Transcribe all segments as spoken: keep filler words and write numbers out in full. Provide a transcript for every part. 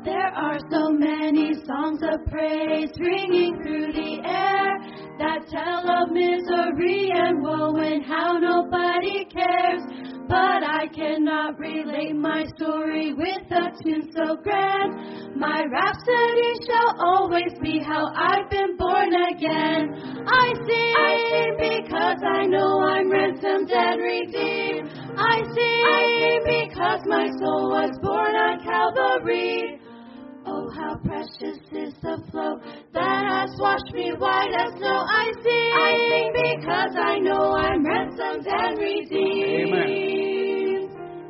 There are so many songs of praise ringing through the air that tell of misery and woe and how nobody cares. But I cannot relate my story with a tune so grand. My rhapsody shall always be how I've been born again. I sing, I sing because I know I'm ransomed and redeemed. I sing, I sing because my soul was born on Calvary. Oh, how precious is the flow that has washed me white as snow. I sing, I sing because I know I'm ransomed and redeemed. Amen.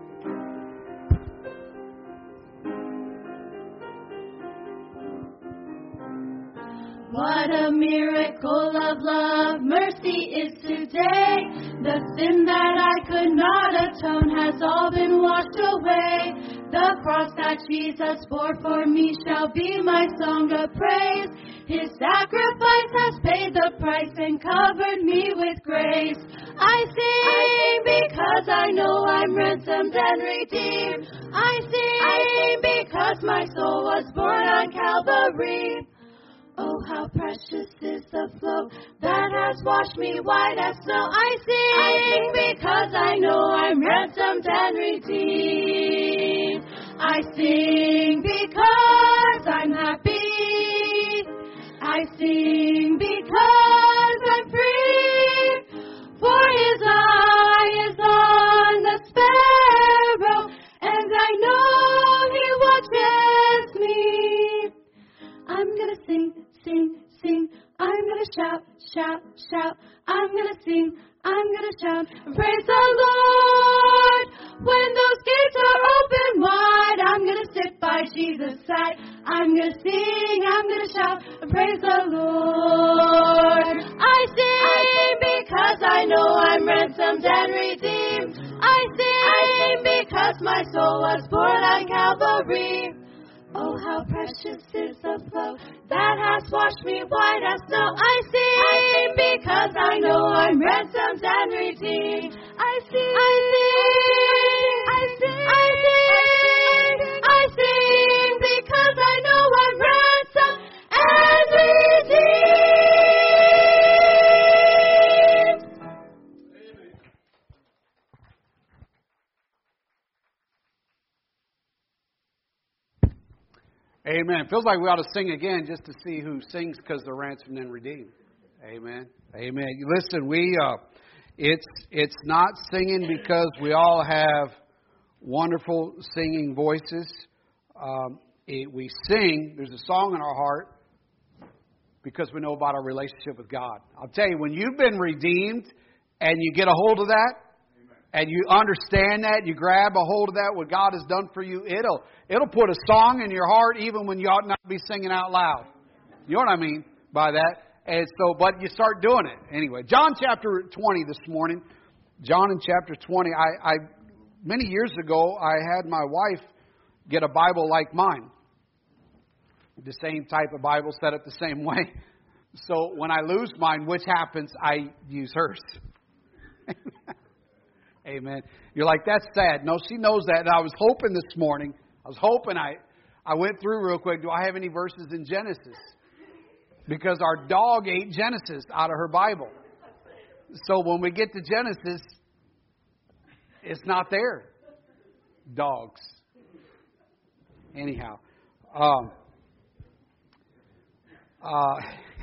What a miracle of love mercy is today. The sin that I could not atone has all been washed away. The cross that Jesus bore for me shall be my song of praise. His sacrifice has paid the price and covered me with grace. I sing because I know I'm ransomed and redeemed. I sing, I sing because my soul was born on Calvary. Oh, how precious is the flow that has washed me white as snow. I sing, I sing because I know I'm ransomed and redeemed. I sing because I'm happy. I sing because I'm free. For His eye is on the sparrow, and I know He watches me. I'm gonna sing, sing, sing. I'm gonna shout, shout, shout. I'm gonna sing, I'm gonna shout. Praise the Lord. When those gates are open wide, I'm gonna sit by Jesus' side. I'm gonna sing, I'm gonna shout. Praise the Lord. I sing because I know I'm ransomed and redeemed. I sing, I sing because my soul was born on Calvary. Oh, how precious is the flow that has washed me white as snow. I sing, I sing because I know I'm ransomed and redeemed. I sing, I sing, I sing, I sing, I sing because I know I'm ransomed and redeemed. Amen. Feels like we ought to sing again just to see who sings because they're ransomed and redeemed. Amen. Amen. Listen, we uh, it's it's not singing because we all have wonderful singing voices. Um, it, we sing. There's a song in our heart because we know about our relationship with God. I'll tell you, when you've been redeemed and you get a hold of that, and you understand that, you grab a hold of that, what God has done for you, it'll it'll put a song in your heart even when you ought not be singing out loud. You know what I mean by that? And so, but you start doing it anyway. John chapter twenty this morning. John in chapter twenty. I, I many years ago I had my wife get a Bible like mine. The same type of Bible, set up the same way. So when I lose mine, which happens, I use hers. Amen. You're like, that's sad. No, she knows that. And I was hoping this morning, I was hoping I, I went through real quick. Do I have any verses in Genesis? Because our dog ate Genesis out of her Bible. So when we get to Genesis, it's not there. Dogs. Anyhow. Um, uh,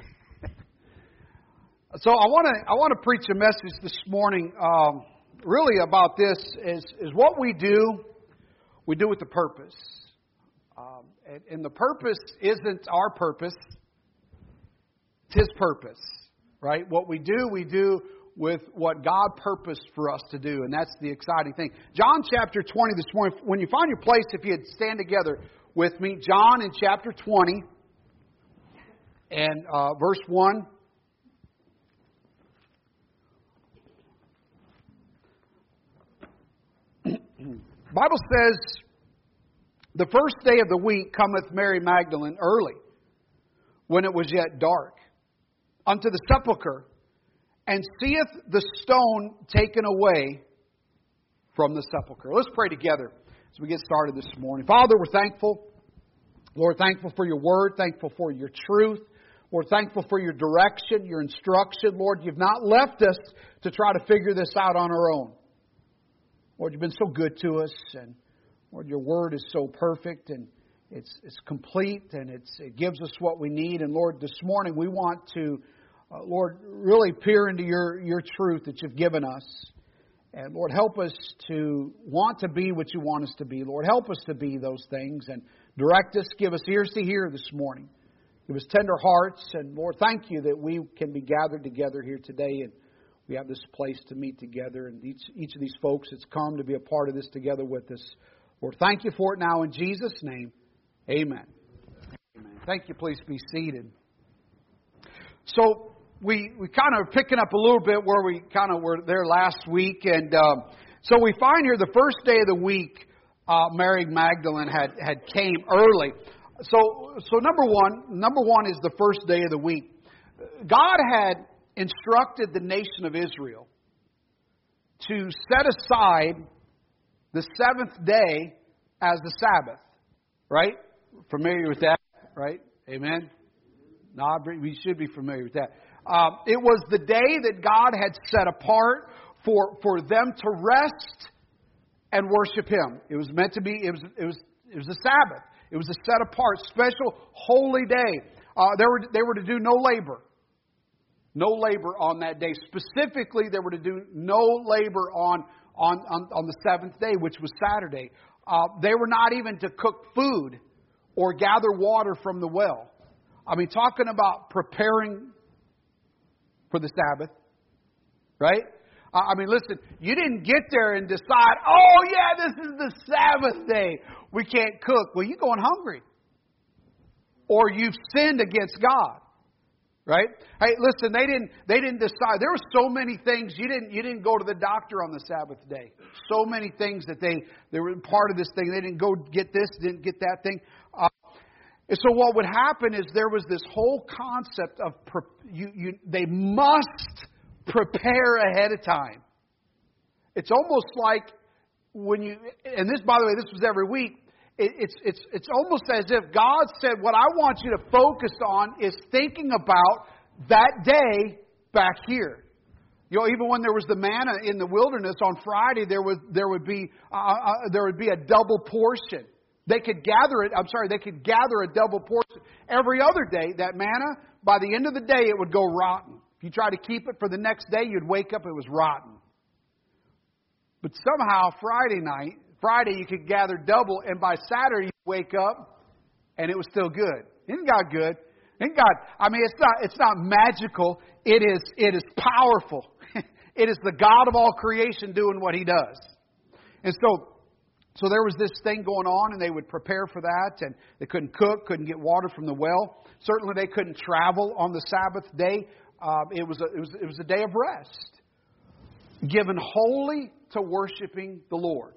so I want to I want to preach a message this morning. Um, Really about this is, is what we do, we do with a purpose. Um, and, and the purpose isn't our purpose, it's His purpose, right? What we do, we do with what God purposed for us to do, and that's the exciting thing. John chapter twenty this morning, when you find your place, if you'd stand together with me, John in chapter twenty and uh, verse one. Bible says, the first day of the week cometh Mary Magdalene early, when it was yet dark, unto the sepulchre, and seeth the stone taken away from the sepulchre. Let's pray together as we get started this morning. Father, we're thankful Lord, thankful for your word, thankful for your truth. Lord, thankful for your direction, your instruction. Lord, you've not left us to try to figure this out on our own. Lord, you've been so good to us, and Lord, your word is so perfect, and it's it's complete, and it's, it gives us what we need. And Lord, this morning we want to, uh, Lord, really peer into your, your truth that you've given us. And Lord, help us to want to be what you want us to be. Lord, help us to be those things, and direct us. Give us ears to hear this morning. Give us tender hearts. And Lord, thank you that we can be gathered together here today, and we have this place to meet together. And each, each of these folks that's come to be a part of this together with us, Lord, thank you for it now in Jesus' name. Amen. Amen. Thank you. Please be seated. So we we kind of picking up a little bit where we kind of were there last week, and um, so we find here the first day of the week, uh, Mary Magdalene had had came early. So so number one, number one is the first day of the week. God had instructed the nation of Israel to set aside the seventh day as the Sabbath. Right? Familiar with that? Right? Amen? No, we should be familiar with that. Um, it was the day that God had set apart for, for them to rest and worship Him. It was meant to be, it was, it was, it was a Sabbath. It was a set apart, special, holy day. Uh, they were, they were to do no labor. No labor on that day. Specifically, they were to do no labor on, on, on, on the seventh day, which was Saturday. Uh, they were not even to cook food or gather water from the well. I mean, talking about preparing for the Sabbath, right? Uh, I mean, listen, you didn't get there and decide, oh yeah, this is the Sabbath day. We can't cook. Well, you're going hungry. Or you've sinned against God. Right? Hey, listen, they didn't they didn't decide. There were so many things. You didn't you didn't go to the doctor on the Sabbath day. So many things that they, they were part of this thing. They didn't go get this, didn't get that thing. Uh, and so what would happen is there was this whole concept of pre, you, you they must prepare ahead of time. It's almost like when you, and this, by the way, this was every week. It's, it's, it's almost as if God said, what I want you to focus on is thinking about that day back here. You know, even when there was the manna in the wilderness on Friday, there was there would be uh, uh, there would be a double portion. They could gather it. I'm sorry, they could gather a double portion every other day. That manna, by the end of the day, it would go rotten. If you try to keep it for the next day, you'd wake up, it was rotten. But somehow Friday night. Friday you could gather double, and by Saturday you wake up and it was still good. Isn't God good? Isn't God? I mean, it's not it's not magical. It is it is powerful. It is the God of all creation doing what He does. And so, so there was this thing going on, and they would prepare for that, and they couldn't cook, couldn't get water from the well. Certainly, they couldn't travel on the Sabbath day. Um, it was a, it was it was a day of rest, given wholly to worshiping the Lord.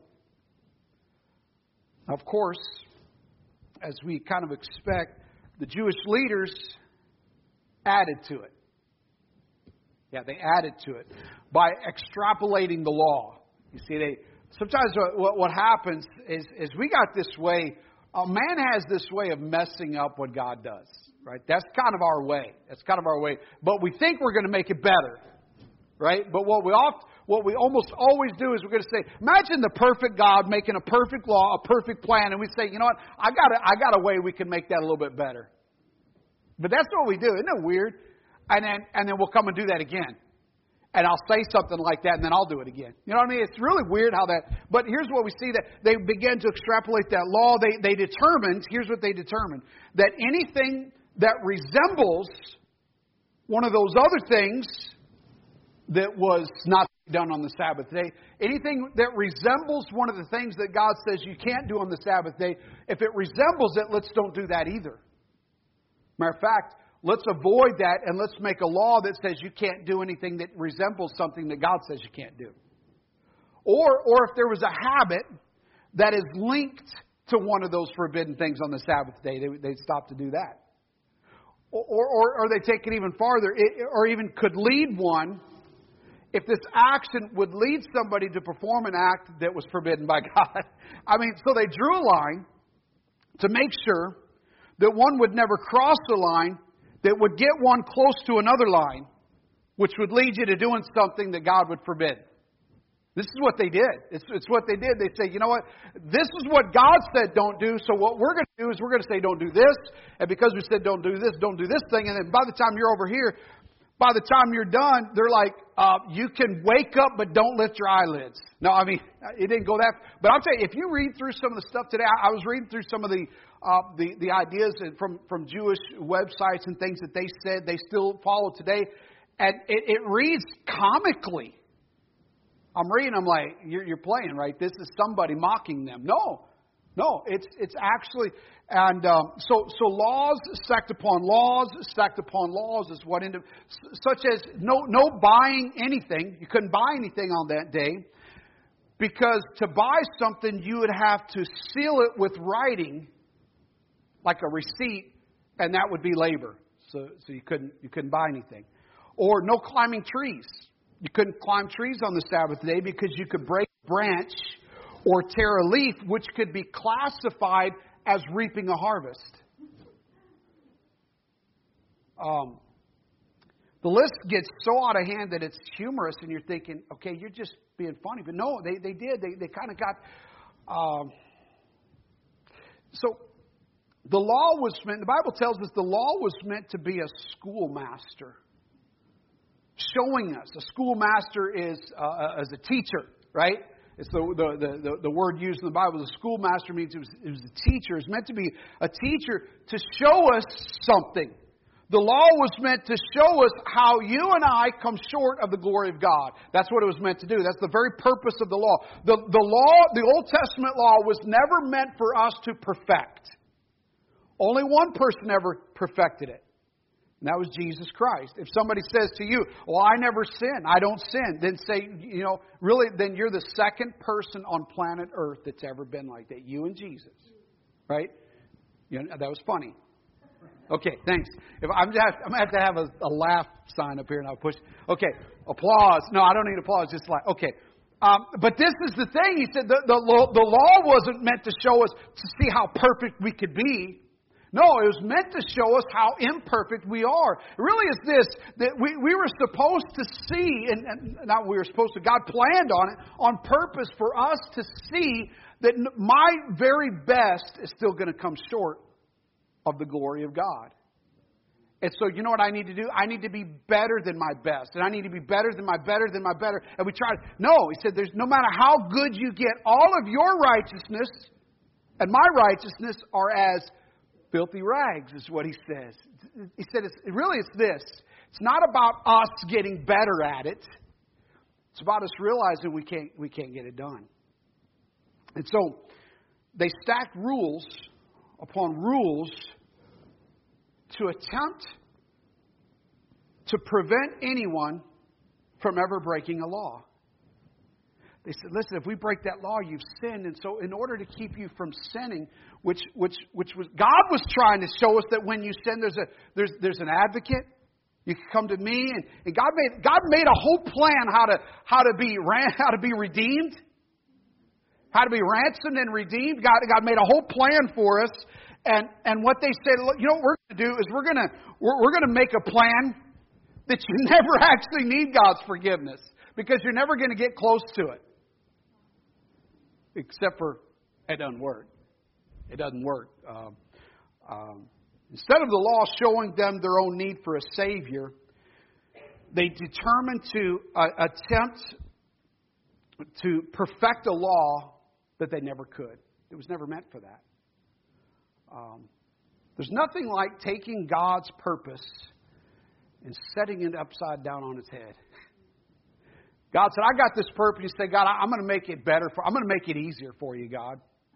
Of course, as we kind of expect, the Jewish leaders added to it. Yeah, they added to it by extrapolating the law. You see, they sometimes what, what happens is, is we got this way. A man has this way of messing up what God does. Right? That's kind of our way. That's kind of our way. But we think we're going to make it better. Right? But what we oft, what we almost always do is we're going to say, imagine the perfect God making a perfect law, a perfect plan, and we say, you know what? I got a, I got a way we can make that a little bit better. But that's what we do. Isn't that weird? And then and then we'll come and do that again. And I'll say something like that, and then I'll do it again. You know what I mean? It's really weird how that... But here's what we see, that they began to extrapolate that law. They, they determined, here's what they determined, that anything that resembles one of those other things that was not done on the Sabbath day, anything that resembles one of the things that God says you can't do on the Sabbath day, if it resembles it, let's don't do that either. Matter of fact, let's avoid that, and let's make a law that says you can't do anything that resembles something that God says you can't do. Or, or if there was a habit that is linked to one of those forbidden things on the Sabbath day, they, they'd stop to do that. Or, or, or they take it even farther, it, or even could lead one, if this action would lead somebody to perform an act that was forbidden by God. I mean, so they drew a line to make sure that one would never cross the line that would get one close to another line, which would lead you to doing something that God would forbid. This is what they did. It's, it's what they did. They say, you know what? This is what God said don't do, so what we're going to do is we're going to say don't do this. And because we said don't do this, don't do this thing. And then by the time you're over here, by the time you're done, they're like, uh, you can wake up, but don't lift your eyelids. No, I mean, it didn't go that. But I'll tell you, if you read through some of the stuff today, I, I was reading through some of the, uh, the, the ideas from, from Jewish websites and things that they said they still follow today. And it, it reads comically. I'm reading, I'm like, you're, you're playing, right? This is somebody mocking them. No, no, it's it's actually, and um, so so laws stacked upon laws, stacked upon laws is what, into, such as no no buying anything. You couldn't buy anything on that day, because to buy something you would have to seal it with writing, like a receipt, and that would be labor. So so you couldn't you couldn't buy anything, or no climbing trees. You couldn't climb trees on the Sabbath day because you could break a branch or tear a leaf, which could be classified as reaping a harvest. Um, the list gets so out of hand that it's humorous, and you're thinking, okay, you're just being funny. But no, they, they did. They, they kind of got... Um, so the law was meant... The Bible tells us the law was meant to be a schoolmaster. Showing us. A schoolmaster is uh, as a teacher, right? It's the, the, the, the word used in the Bible. The schoolmaster means it was, it was a teacher. It's meant to be a teacher to show us something. The law was meant to show us how you and I come short of the glory of God. That's what it was meant to do. That's the very purpose of the law. The, the law, the Old Testament law was never meant for us to perfect. Only one person ever perfected it. And that was Jesus Christ. If somebody says to you, well, I never sin, I don't sin, then say, you know, really, then you're the second person on planet Earth that's ever been like that. You and Jesus. Right? You know, that was funny. Okay, thanks. If I'm, just, I'm going to have to have a, a laugh sign up here and I'll push. Okay, applause. No, I don't need applause, just like, okay. Um, but this is the thing. He said the, the, law, the law wasn't meant to show us to see how perfect we could be. No, it was meant to show us how imperfect we are. It really is this, that we, we were supposed to see, and, and not we were supposed to, God planned on it, on purpose for us to see that my very best is still going to come short of the glory of God. And so you know what I need to do? I need to be better than my best. And I need to be better than my better than my better. And we try, no, he said, there's no matter how good you get, all of your righteousness and my righteousness are as filthy rags, is what he says. He said, it's, really it's this. It's not about us getting better at it. It's about us realizing we can't, we can't get it done. And so they stacked rules upon rules to attempt to prevent anyone from ever breaking a law. They said, listen, if we break that law, you've sinned. And so in order to keep you from sinning, which which which was God was trying to show us that when you sin, there's a there's there's an advocate. You can come to me, and, and God made God made a whole plan how to how to be how to be redeemed, how to be ransomed and redeemed. God God made a whole plan for us. And and what they said, look, you know what we're going to do is we're going to we're, we're going to make a plan that you never actually need God's forgiveness, because you're never going to get close to it. Except for it doesn't work. It doesn't work. Um, um, instead of the law showing them their own need for a Savior, they determined to uh, attempt to perfect a law that they never could. It was never meant for that. Um, there's nothing like taking God's purpose and setting it upside down on its head. God said, I got this purpose. You say, God, I'm going to make it better. For, I'm going to make it easier for you, God.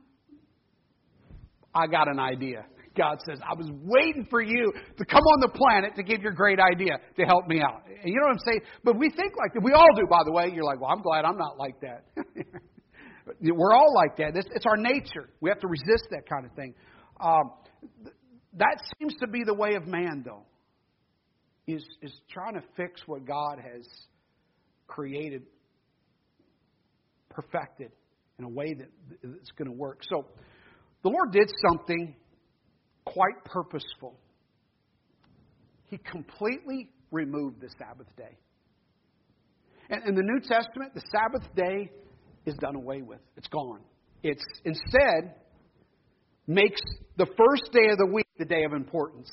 I got an idea. God says, I was waiting for you to come on the planet to give your great idea to help me out. And you know what I'm saying? But we think like that. We all do, by the way. You're like, well, I'm glad I'm not like that. We're all like that. It's, it's our nature. We have to resist that kind of thing. Um, that seems to be the way of man, though, is, is trying to fix what God has created, perfected in a way that it's going to work. So the Lord did something quite purposeful. He completely removed the Sabbath day. And in the New Testament, the Sabbath day is done away with. It's gone. It's instead makes the first day of the week the day of importance.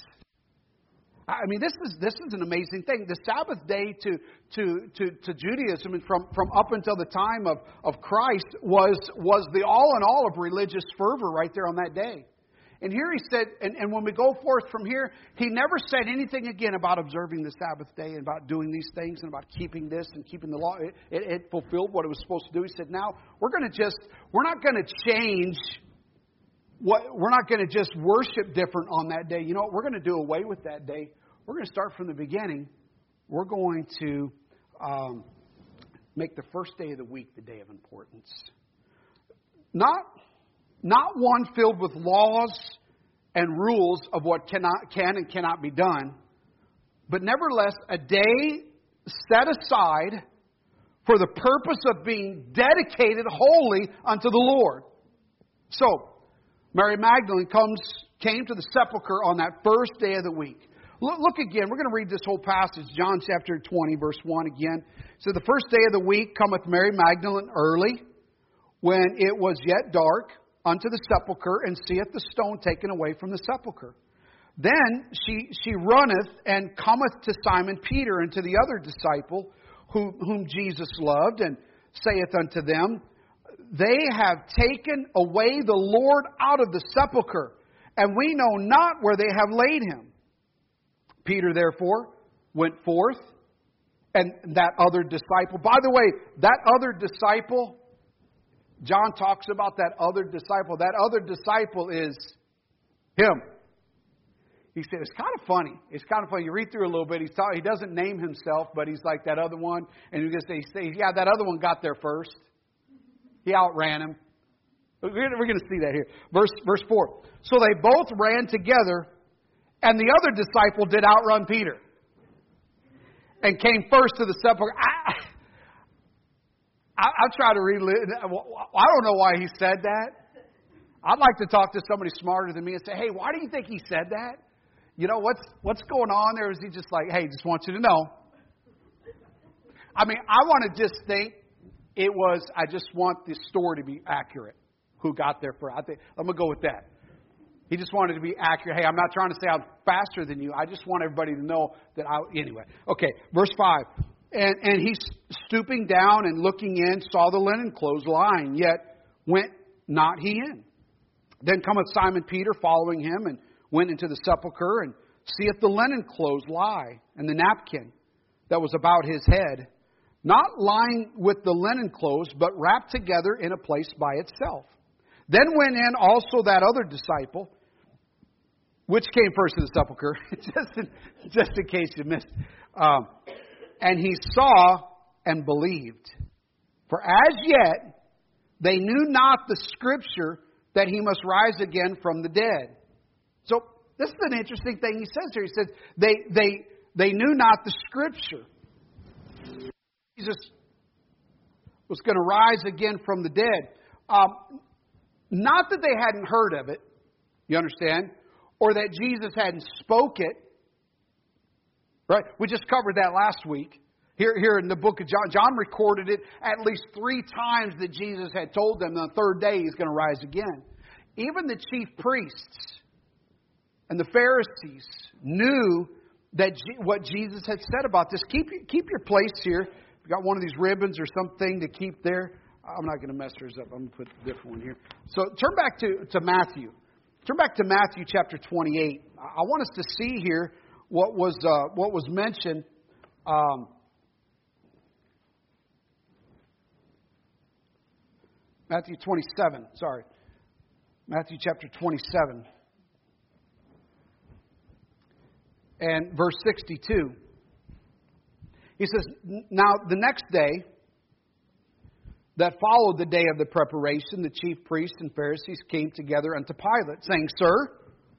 I mean, this is this is an amazing thing. The Sabbath day to to to, to Judaism and from, from up until the time of, of Christ was was the all in all of religious fervor right there on that day. And here he said, and, and when we go forth from here, he never said anything again about observing the Sabbath day and about doing these things and about keeping this and keeping the law. It, it, it fulfilled what it was supposed to do. He said, now we're going to just, we're not going to change what, we're not going to just worship different on that day. You know what? We're going to do away with that day. We're going to start from the beginning. We're going to um, make the first day of the week the day of importance. Not Not one filled with laws and rules of what cannot, can and cannot be done, but nevertheless a day set aside for the purpose of being dedicated wholly unto the Lord. So, Mary Magdalene comes, came to the sepulchre on that first day of the week. Look, look again, we're going to read this whole passage, John chapter twenty, verse one again. So the first day of the week cometh Mary Magdalene early, when it was yet dark, unto the sepulchre, and seeth the stone taken away from the sepulchre. Then she she runneth and cometh to Simon Peter and to the other disciple who, whom Jesus loved, and saith unto them, They have taken away the Lord out of the sepulchre, and we know not where they have laid him. Peter therefore went forth, and that other disciple, by the way, that other disciple, John talks about that other disciple. That other disciple is him. He said, it's kind of funny. It's kind of funny. You read through a little bit. He's talk, he doesn't name himself, but he's like that other one. And you just say, yeah, that other one got there first. He outran him. We're going to see that here. Verse, verse four. So they both ran together, and the other disciple did outrun Peter and came first to the sepulchre. I, I, I'll try to relive. I don't know why he said that. I'd like to talk to somebody smarter than me and say, hey, why do you think he said that? You know, what's what's going on there? Is he just like, hey, just want you to know. I mean, I want to just think it was, I just want the story to be accurate. Who got there first? I think, I'm going to go with that. He just wanted to be accurate. Hey, I'm not trying to say I'm faster than you. I just want everybody to know that I, anyway. Okay, verse five. And, and he, stooping down and looking in, saw the linen clothes lying, yet went not he in. Then cometh Simon Peter following him, and went into the sepulchre, and seeth the linen clothes lie, and the napkin that was about his head, not lying with the linen clothes, but wrapped together in a place by itself. Then went in also that other disciple, which came first to the sepulchre, just in, just in case you missed. Um, and he saw and believed. For as yet they knew not the scripture that he must rise again from the dead. So this is an interesting thing he says here. He says they they they knew not the scripture. Jesus was going to rise again from the dead. Um, not that they hadn't heard of it, you understand, or that Jesus hadn't spoke it. Right? We just covered that last week. Here, here in the book of John, John recorded it at least three times that Jesus had told them on the third day he's going to rise again. Even the chief priests and the Pharisees knew that G- what Jesus had said about this. Keep keep your place here. You've got one of these ribbons or something to keep there. I'm not going to mess yours up. I'm going to put a different one here. So turn back to, to Matthew. Turn back to Matthew chapter twenty-eight. I want us to see here what was uh, what was mentioned. Um, Matthew twenty-seven. Sorry, Matthew chapter twenty-seven. And verse sixty-two. He says, now the next day that followed the day of the preparation, the chief priests and Pharisees came together unto Pilate, saying, Sir,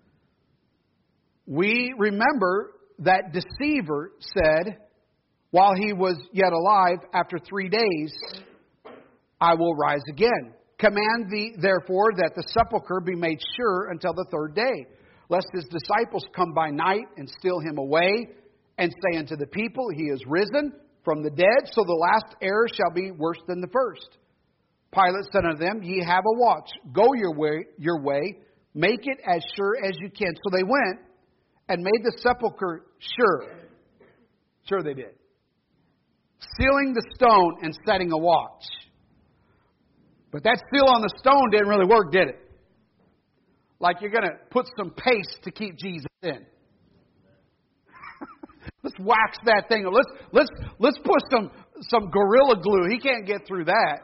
we remember that deceiver said, while he was yet alive, after three days, I will rise again. Command thee, therefore, that the sepulchre be made sure until the third day. lest his disciples come by night and steal him away, and say unto the people, He is risen from the dead, so the last error shall be worse than the first. Pilate said unto them, Ye have a watch. Go your way, your way, make it as sure as you can. So they went and made the sepulchre sure. Sure they did. Sealing the stone and setting a watch. But that seal on the stone didn't really work, did it? Like you're going to put some paste to keep Jesus in. Let's wax that thing. Let's let's let's put some some Gorilla Glue. He can't get through that.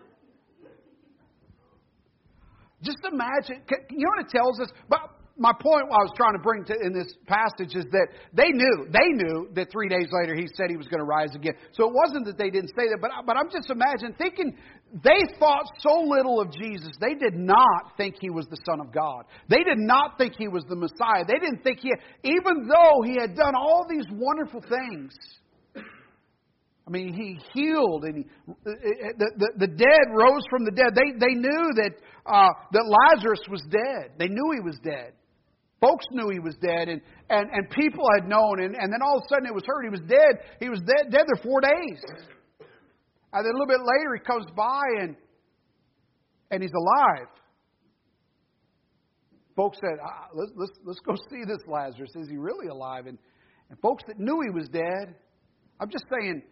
Just imagine. You know what it tells us? But my point I was trying to bring to in this passage is that they knew they knew that three days later he said he was going to rise again. So it wasn't that they didn't say that, but but I'm just imagining thinking they thought so little of Jesus. They did not think he was the Son of God. They did not think he was the Messiah. They didn't think he, even though he had done all these wonderful things. I mean, he healed and he, the, the the dead rose from the dead. They they knew that uh, that Lazarus was dead. They knew he was dead. Folks knew he was dead, and, and, and people had known, and, and then all of a sudden it was heard he was dead. He was dead, dead there four days. And then a little bit later he comes by and and he's alive. Folks said, ah, let's, let's, let's go see this Lazarus. Is he really alive? And, and folks that knew he was dead, I'm just saying,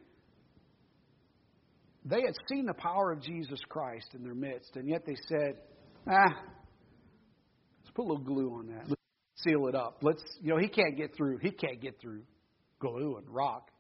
they had seen the power of Jesus Christ in their midst, and yet they said, ah, let's put a little glue on that. Let's seal it up. Let's, you know, he can't get through. He can't get through glue and rock.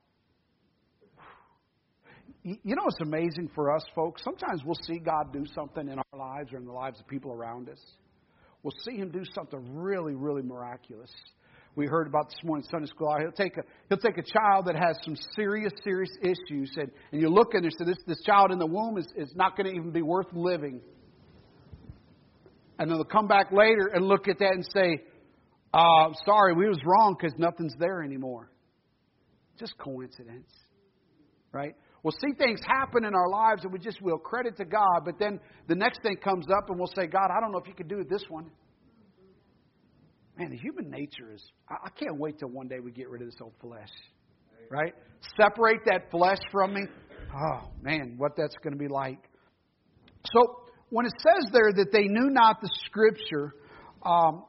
You know what's amazing for us, folks? Sometimes we'll see God do something in our lives or in the lives of people around us. We'll see Him do something really, really miraculous. We heard about this morning in Sunday school. He'll take a he'll take a child that has some serious, serious issues, and, and you look and you say, this this child in the womb is, is not going to even be worth living. And then they'll come back later and look at that and say, uh, sorry, we was wrong because nothing's there anymore. Just coincidence, right? We'll see things happen in our lives and we just will credit to God, but then the next thing comes up and we'll say, God, I don't know if you could do it this one. Man, the human nature is, I can't wait till one day we get rid of this old flesh, right? Separate that flesh from me. Oh, man, what that's going to be like. So when it says there that they knew not the Scripture, um,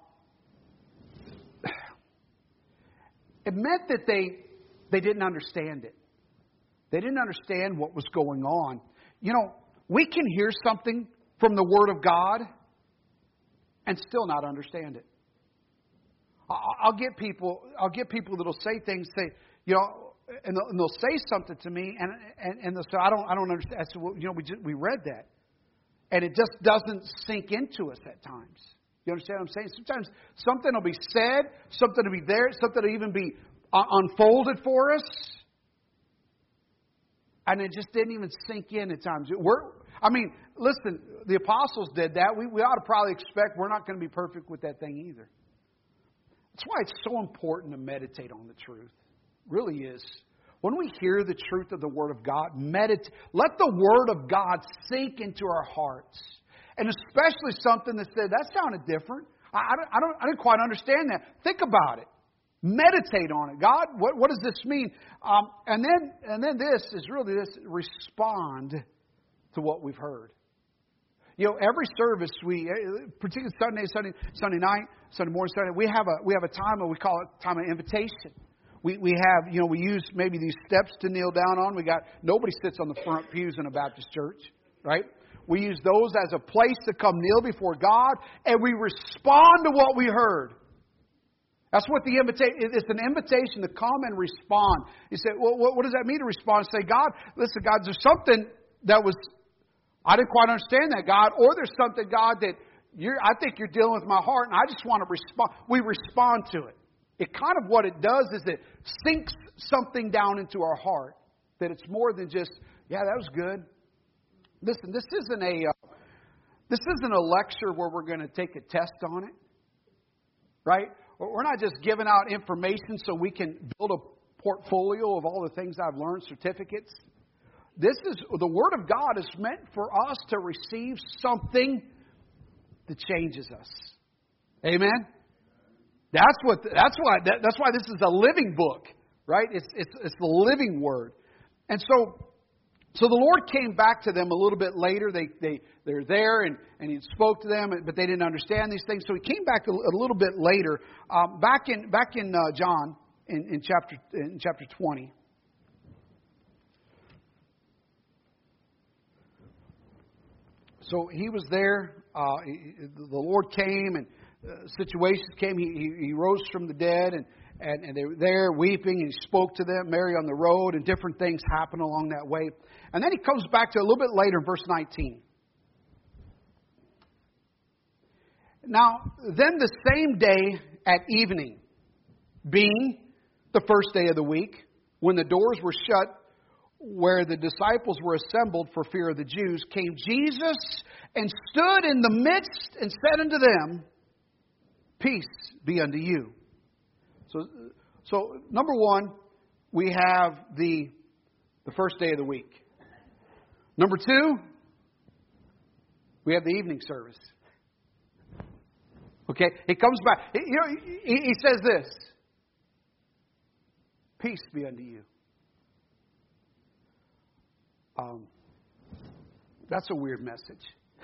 it meant that they they didn't understand it. They didn't understand what was going on. You know, we can hear something from the Word of God and still not understand it. I'll get people. I'll get people that'll say things. Say, you know, and they'll, and they'll say something to me, and and, and they'll say, I don't, I don't understand. I said, well, you know, we just, we read that, and it just doesn't sink into us at times. You understand what I'm saying? Sometimes something will be said, something will be there, something will even be uh, unfolded for us, and it just didn't even sink in at times. We're, I mean, listen, the apostles did that. We we ought to probably expect we're not going to be perfect with that thing either. That's why it's so important to meditate on the truth. It really is. When we hear the truth of the Word of God, meditate. Let the Word of God sink into our hearts. And especially something that said, that sounded different. I, I, don't, I, don't, I didn't quite understand that. Think about it. Meditate on it. God, what, what does this mean? Um, and then and then this is really this, respond to what we've heard. You know, every service we, particularly Sunday, Sunday, Sunday night, Sunday morning, Sunday, we have a we have a time where we call it time of invitation. We we have, you know, we use maybe these steps to kneel down on. We got nobody sits on the front pews in a Baptist church, right? We use those as a place to come kneel before God, and we respond to what we heard. That's what the invitation. It's an invitation to come and respond. You say, well, what, what does that mean to respond? Say, God, listen, God, there's something that was. I didn't quite understand that, God. Or there's something, God, that you're, I think you're dealing with my heart, and I just want to respond. We respond to it. It kind of what it does is it sinks something down into our heart. That it's more than just, yeah, that was good. Listen, this isn't a uh, this isn't a lecture where we're going to take a test on it, right? We're not just giving out information so we can build a portfolio of all the things I've learned, certificates. This is, the Word of God is meant for us to receive something that changes us. Amen? That's what. That's why. That, that's why this is a living book, right? It's it's it's the living Word, and so. So the Lord came back to them a little bit later. They they they're there, and, and He spoke to them, but they didn't understand these things. So He came back a, a little bit later, um, back in back in uh, John in, in chapter in chapter twenty. So He was there. Uh, he, the Lord came, and uh, situations came. He, he he rose from the dead, and. And, and they were there weeping, and He spoke to them, Mary on the road, and different things happened along that way. And then He comes back to a little bit later, verse nineteen. Now, then the same day at evening, being the first day of the week, when the doors were shut, where the disciples were assembled for fear of the Jews, came Jesus and stood in the midst and said unto them, Peace be unto you. So, so number one, we have the the first day of the week. Number two, we have the evening service. Okay, he comes back. He, you know, he, he says this: "Peace be unto you." Um, that's a weird message.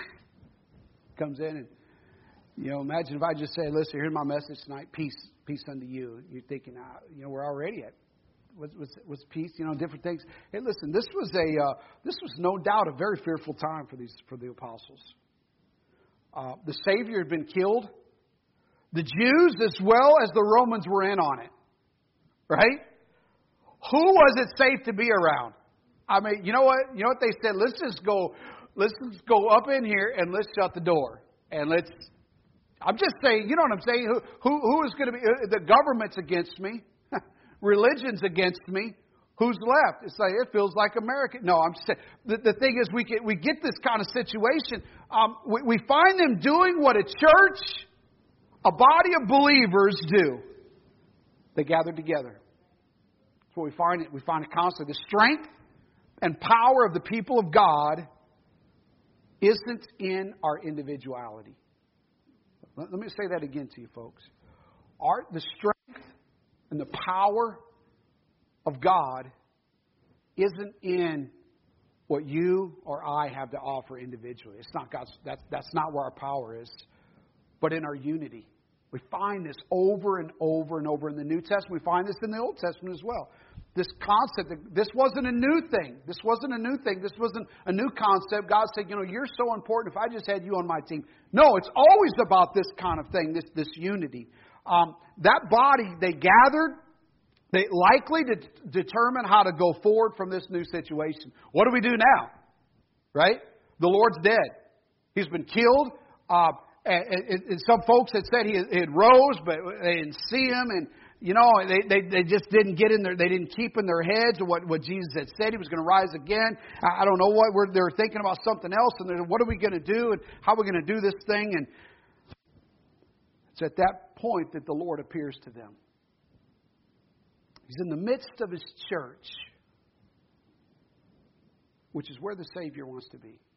Comes in and, you know, imagine if I just say, "Listen, here's my message tonight: peace." Peace unto you. You're thinking, uh, you know, we're already at what's, what's, what's peace, you know, different things. Hey, listen, this was a uh, this was no doubt a very fearful time for these for the apostles. Uh, the Savior had been killed. The Jews as well as the Romans were in on it, right? Who was it safe to be around? I mean, you know what? You know what they said? Let's just go. Let's just go up in here and let's shut the door and let's. I'm just saying, you know what I'm saying? Who who, who is going to be? The government's against me. Religion's against me. Who's left? It's like, it feels like America. No, I'm just saying. The, the thing is, we get, we get this kind of situation. Um, we, we find them doing what a church, a body of believers do. They gather together. That's what we find. It. We find it constantly. The strength and power of the people of God isn't in our individuality. Let me say that again to you, folks. Our, the strength and the power of God isn't in what you or I have to offer individually. It's not God's. That's that's not where our power is, but in our unity. We find this over and over and over in the New Testament. We find this in the Old Testament as well. This concept, that this wasn't a new thing. This wasn't a new thing. This wasn't a new concept. God said, you know, you're so important if I just had you on my team. No, it's always about this kind of thing, this, this unity. Um, that body, they gathered, they likely to t- determine how to go forward from this new situation. What do we do now? Right? The Lord's dead. He's been killed. Uh, and, and, and some folks had said he had, he had rose, but they didn't see him. And you know, they, they they just didn't get in there. They didn't keep in their heads what, what Jesus had said. He was going to rise again. I, I don't know what we're, they're thinking about something else. And they're, what are we going to do? And how are we going to do this thing? And it's at that point that the Lord appears to them. He's in the midst of His church, which is where the Savior wants to be.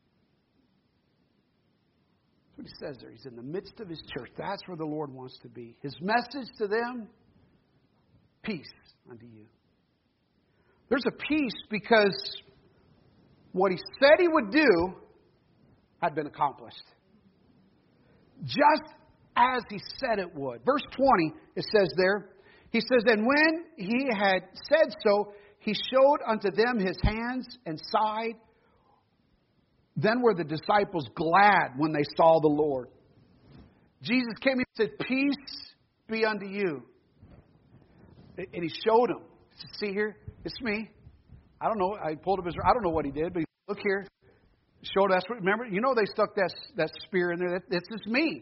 That's what He says there. He's in the midst of His church. That's where the Lord wants to be. His message to them, peace unto you. There's a peace because what He said He would do had been accomplished. Just as He said it would. Verse twenty, it says there, He says, and when He had said so, He showed unto them His hands and side. Then were the disciples glad when they saw the Lord. Jesus came and said, peace be unto you. And He showed them. He said, see here, it's me. I don't know. I pulled up his, I don't know what He did, but he, look here. Showed us. Remember, you know they stuck that, that spear in there. That, that's just me.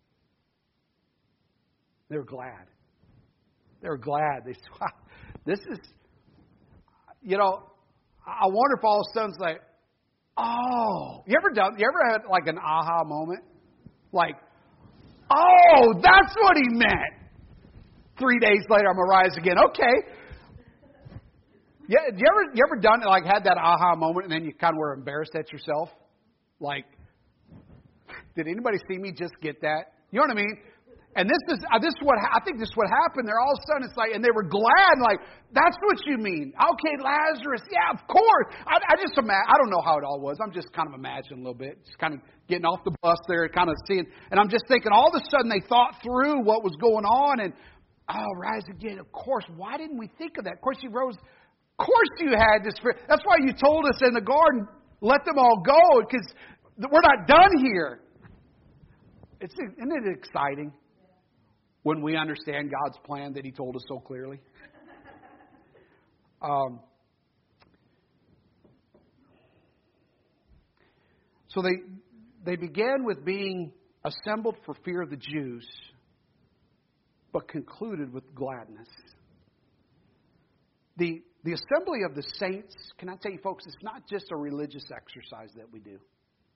They were glad. They were glad. They said, wow, this is, you know, I wonder if all of a sudden it's like, oh, you ever done? You ever had like an aha moment? Like, oh, that's what He meant. Three days later, I'm gonna rise again. Okay. Yeah. You ever you ever done like had that aha moment and then you kind of were embarrassed at yourself? Like, did anybody see me just get that? You know what I mean? And this is uh, this is what I think this is what happened there. All of a sudden, it's like, and they were glad, like, that's what you mean. Okay, Lazarus, yeah, of course. I, I just imagine, I don't know how it all was. I'm just kind of imagining a little bit, just kind of getting off the bus there, kind of seeing. And I'm just thinking, all of a sudden, they thought through what was going on, and oh, rise again. Of course, why didn't we think of that? Of course, you rose. Of course, you had this. That's why you told us in the garden, let them all go, because we're not done here. It's, isn't it exciting? When we understand God's plan that He told us so clearly. Um, so they they began with being assembled for fear of the Jews, but concluded with gladness. The the assembly of the saints, can I tell you folks, it's not just a religious exercise that we do.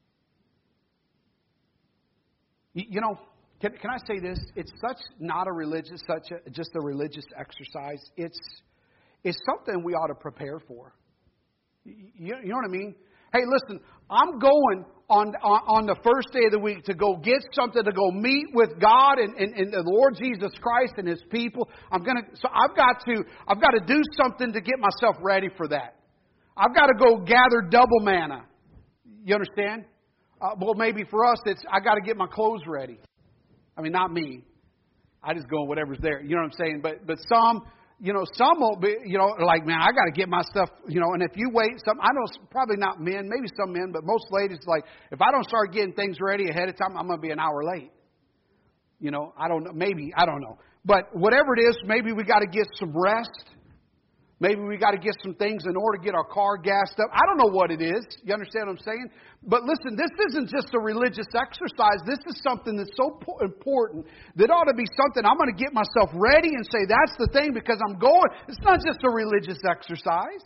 You, you know, Can, can I say this? It's such not a religious, such a, just a religious exercise. It's it's something we ought to prepare for. You, you know what I mean? Hey, listen, I'm going on, on on the first day of the week to go get something, to go meet with God and, and, and the Lord Jesus Christ and His people. I'm gonna. So I've got to I've got to do something to get myself ready for that. I've got to go gather double manna. You understand? Uh, well, maybe for us, it's I got to get my clothes ready. I mean, not me. I just go on whatever's there. You know what I'm saying? But but some, you know, some will be, you know, like, man, I got to get my stuff, you know, and if you wait, some, I know probably not men, maybe some men, but most ladies, like, if I don't start getting things ready ahead of time, I'm going to be an hour late. You know, I don't know. Maybe, I don't know. But whatever it is, maybe we got to get some rest. Maybe we got to get some things in order to get our car gassed up. I don't know what it is. You understand what I'm saying? But listen, this isn't just a religious exercise. This is something that's so important that ought to be something I'm going to get myself ready and say, that's the thing because I'm going. It's not just a religious exercise.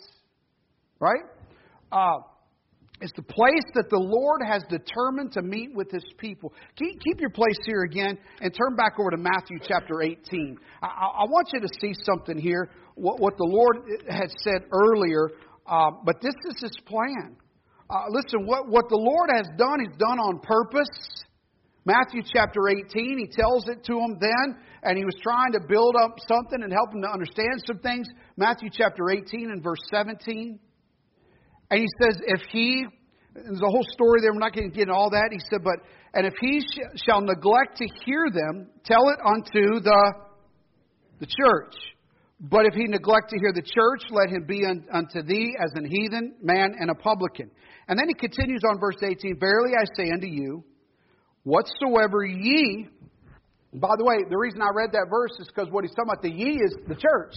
Right? Uh, it's the place that the Lord has determined to meet with His people. Keep, keep your place here again and turn back over to Matthew chapter eighteen. I, I want you to see something here. What, what the Lord had said earlier, uh, but this is His plan. Uh, listen, what, what the Lord has done, He's done on purpose. Matthew chapter eighteen, He tells it to them then, and He was trying to build up something and help them to understand some things. Matthew chapter eighteen and verse seventeen. And He says, if He, there's a whole story there, we're not going to get into all that. He said, but, and if He sh- shall neglect to hear them, tell it unto the, the church. But if he neglect to hear the church, let him be un, unto thee as an heathen man and a publican. And then he continues on verse eighteen, verily I say unto you, whatsoever ye, by the way, the reason I read that verse is because what he's talking about, the ye is the church.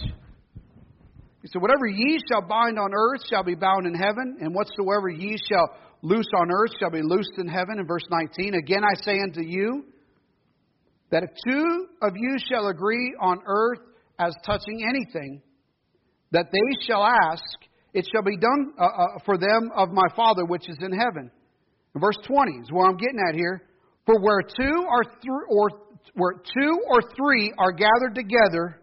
He said, whatever ye shall bind on earth shall be bound in heaven, and whatsoever ye shall loose on earth shall be loosed in heaven. In verse nineteen, again I say unto you, that if two of you shall agree on earth as touching anything that they shall ask, it shall be done uh, uh, for them of my Father which is in heaven. And verse twenty is where I'm getting at here. For where two or th- or where two or three are gathered together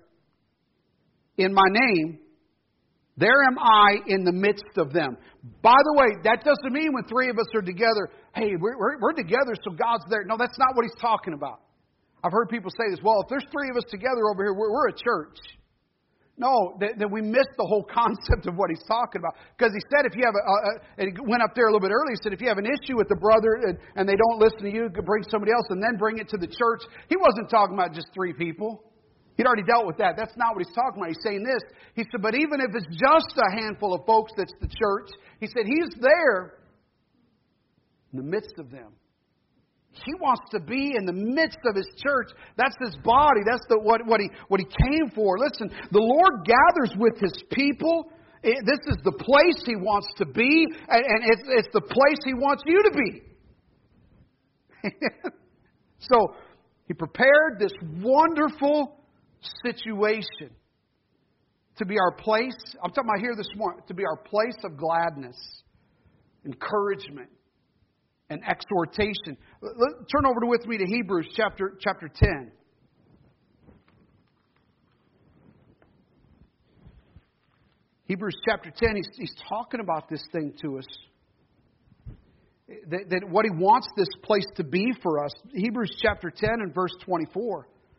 in my name, there am I in the midst of them. By the way, that doesn't mean when three of us are together, hey, we're, we're, we're together, so God's there. No, that's not what He's talking about. I've heard people say this, well, if there's three of us together over here, we're, we're a church. No, then we missed the whole concept of what He's talking about. Because He said if you have a, a, and He went up there a little bit earlier, He said if you have an issue with the brother and, and they don't listen to you, bring somebody else and then bring it to the church. He wasn't talking about just three people. He'd already dealt with that. That's not what He's talking about. He's saying this. He said, but even if it's just a handful of folks that's the church, He said He's there in the midst of them. He wants to be in the midst of His church. That's His body. That's the, what, what, he, what He came for. Listen, the Lord gathers with His people. It, this is the place He wants to be. And, and it's, it's the place He wants you to be. So, He prepared this wonderful situation to be our place. I'm talking about here this morning. To be our place of gladness, encouragement, and exhortation. Turn over with me to Hebrews chapter chapter ten. Hebrews chapter ten, he's, he's talking about this thing to us. That, that what He wants this place to be for us. Hebrews chapter ten and verse twenty-four.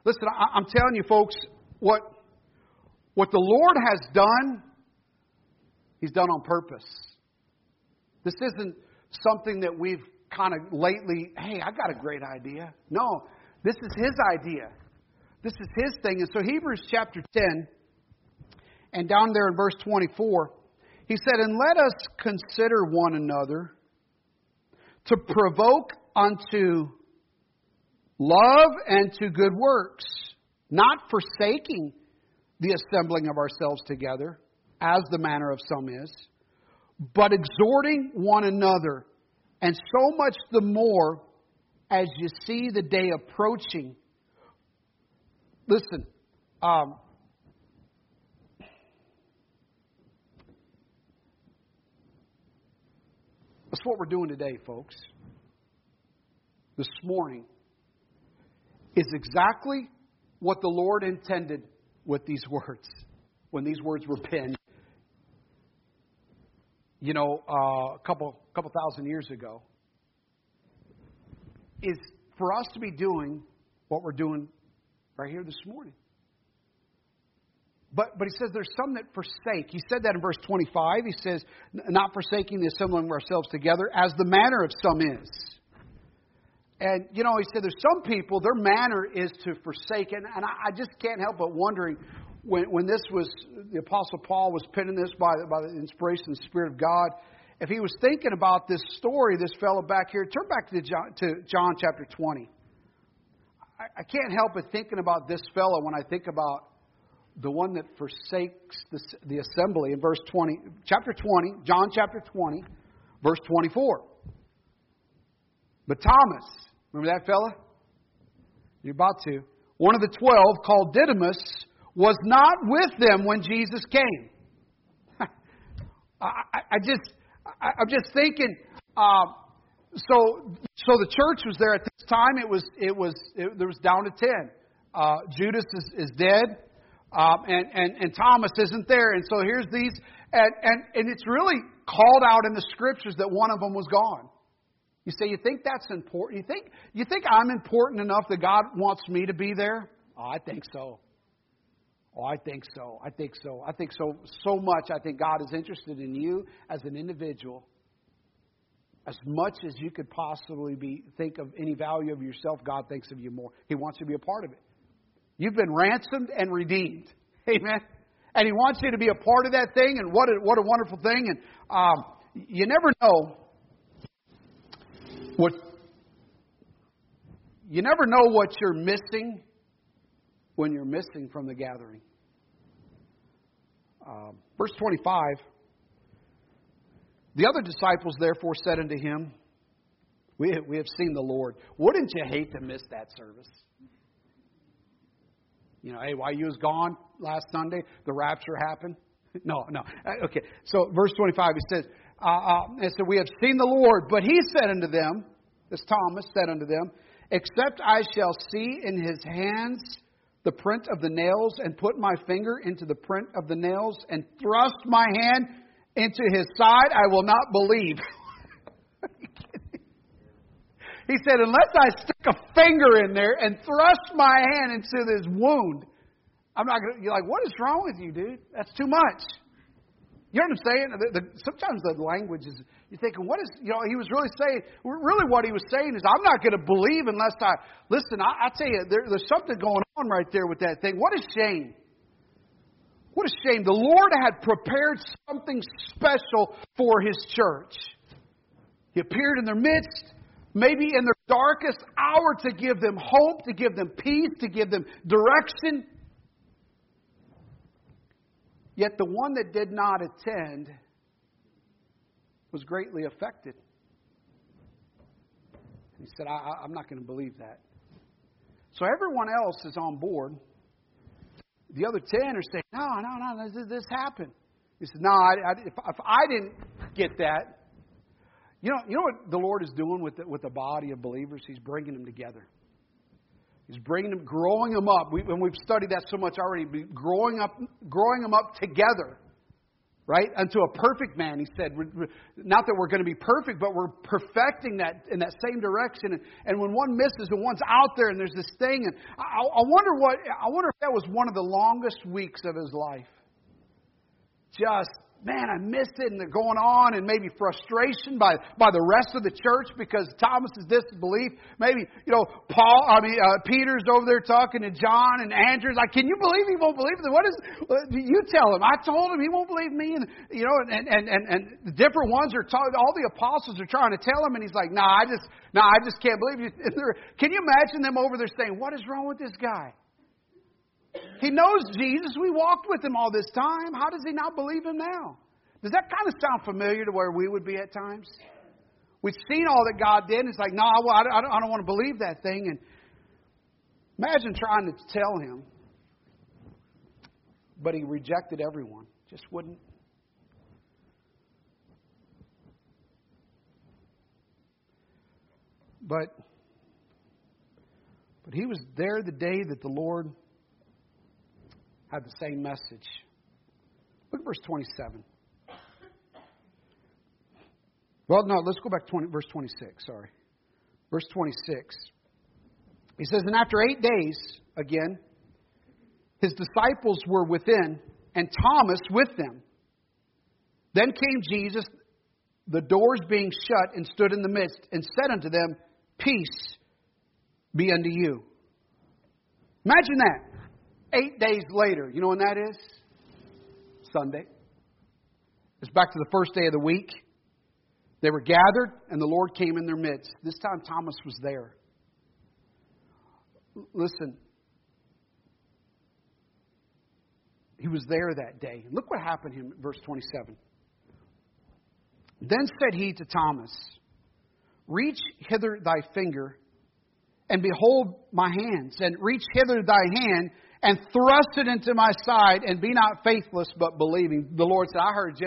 Listen, I, I'm telling you, folks, what what the Lord has done, He's done on purpose. This isn't something that we've kind of lately, hey, I got a great idea. No, this is His idea. This is His thing. And so Hebrews chapter ten, and down there in verse twenty-four, he said, and let us consider one another to provoke unto love and to good works, not forsaking the assembling of ourselves together, as the manner of some is, but exhorting one another, and so much the more as you see the day approaching. Listen, um, that's what we're doing today, folks. This morning is exactly what the Lord intended with these words when these words were penned. You know, uh, a couple couple thousand years ago, is for us to be doing what we're doing right here this morning. But but he says there's some that forsake. He said that in verse twenty-five. He says, not forsaking the assembling of ourselves together, as the manner of some is. And, you know, he said there's some people, their manner is to forsake. And, and I, I just can't help but wondering, when, when this was, the Apostle Paul was penning this by, by the inspiration of the Spirit of God, if he was thinking about this story, this fellow back here, turn back to John, to John chapter twenty. I, I can't help but thinking about this fellow when I think about the one that forsakes the, the assembly in verse twenty, chapter twenty, John chapter twenty, verse twenty-four. But Thomas, remember that fella? You're about to. One of the twelve, called Didymus, was not with them when Jesus came. I, I, I just, I, I'm just thinking. Uh, so, so the church was there at this time. It was, it was, it, there was down to ten. Uh, Judas is, is dead. Um, and, and, and Thomas isn't there. And so here's these, and, and, and it's really called out in the scriptures that one of them was gone. You say, you think that's important? You think, you think I'm important enough that God wants me to be there? Oh, I think so. Oh, I think so. I think so. I think so, so much. I think God is interested in you as an individual. As much as you could possibly be, think of any value of yourself, God thinks of you more. He wants you to be a part of it. You've been ransomed and redeemed. Amen. And He wants you to be a part of that thing. And what a, what a wonderful thing. And um, you never know what you never know what you're missing when you're missing from the gathering. Um, verse twenty-five. The other disciples therefore said unto Him, we have, we have seen the Lord. Wouldn't you hate to miss that service? You know, hey, while you was gone last Sunday, the rapture happened. No, no. Okay. So verse twenty-five, he says, uh, uh, it said, we have seen the Lord. But He said unto them, this Thomas said unto them, except I shall see in His hands the print of the nails, and put my finger into the print of the nails, and thrust my hand into His side, I will not believe. He said, unless I stick a finger in there and thrust my hand into this wound, I'm not going to, you're like, what is wrong with you, dude? That's too much. You know what I'm saying? The, the, sometimes the language is, you're thinking, what is, you know, he was really saying, really what he was saying is, I'm not going to believe unless I, listen, I, I tell you, there, there's something going on right there with that thing. What a shame. What a shame. The Lord had prepared something special for His church. He appeared in their midst, maybe in their darkest hour, to give them hope, to give them peace, to give them direction. Yet the one that did not attend was greatly affected. He said, I, I'm not going to believe that. So everyone else is on board. The other ten are saying, no, no, no, this, this happened. He said, no, I, I, if, if I didn't get that, you know, you know what the Lord is doing with the, with the body of believers? He's bringing them together. He's bringing them, growing them up. We, and we've studied that so much already. Growing up, growing them up together Right? Unto a perfect man, he said. Not that we're going to be perfect, but we're perfecting that in that same direction. And, and when one misses and one's out there and there's this thing, and I, I wonder what I wonder if that was one of the longest weeks of his life. Just, man, I missed it, and they're going on, and maybe frustration by, by the rest of the church because Thomas is disbelief. Maybe, you know, Paul, I mean, uh, Peter's over there talking to John, and Andrew's like, can you believe he won't believe it? What is, you tell him. I told him he won't believe me. And, you know, and, and, and, and the different ones are, talking, all the apostles are trying to tell him, and he's like, nah, I just, nah, I just can't believe you. Can you imagine them over there saying, what is wrong with this guy? He knows Jesus. We walked with him all this time. How does he not believe him now? Does that kind of sound familiar to where we would be at times? We've seen all that God did, and it's like, no, I don't, I don't want to believe that thing. And imagine trying to tell him, but he rejected everyone. Just wouldn't. But, but he was there the day that the Lord had the same message. Look at verse twenty-seven. Well, no, let's go back to twenty, verse twenty-six, sorry. Verse twenty-six. He says, and after eight days, again, his disciples were within, and Thomas with them. Then came Jesus, the doors being shut, and stood in the midst, and said unto them, peace be unto you. Imagine that. Eight days later, you know when that is? Sunday. It's back to the first day of the week. They were gathered, and the Lord came in their midst. This time Thomas was there. Listen. He was there that day. Look what happened to him, verse twenty-seven. Then said he to Thomas, reach hither thy finger, and behold my hands, and reach hither thy hand, and thrust it into my side, and be not faithless, but believing. The Lord said, I heard you.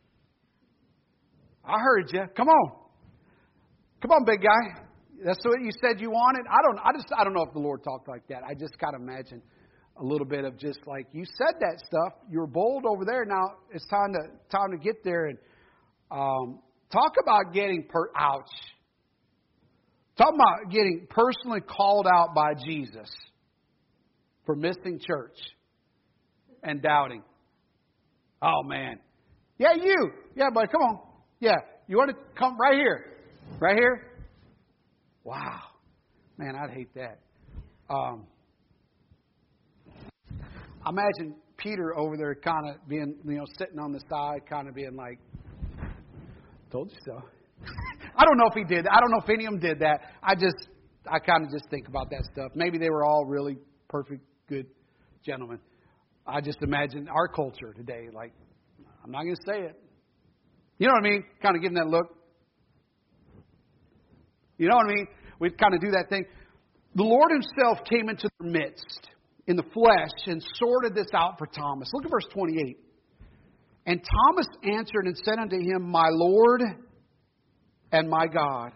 I heard you. Come on. Come on, big guy. That's what you said you wanted. I don't I just I don't know if the Lord talked like that. I just gotta imagine a little bit of just like, you said that stuff. You were bold over there. Now it's time to time to get there and um, talk about getting per ouch. Talk about getting personally called out by Jesus for missing church and doubting. Oh, man. Yeah, you. Yeah, buddy, come on. Yeah, you want to come right here. Right here? Wow. Man, I'd hate that. Um, I imagine Peter over there kind of being, you know, sitting on the side, kind of being like, told you so. I don't know if he did. I don't know if any of them did that. I just, I kind of just think about that stuff. Maybe they were all really perfect, good gentlemen. I just imagine our culture today, like, I'm not going to say it. You know what I mean? Kind of giving that look. You know what I mean? We kind of do that thing. The Lord himself came into their midst in the flesh and sorted this out for Thomas. Look at verse twenty-eight. And Thomas answered and said unto him, my Lord and my God.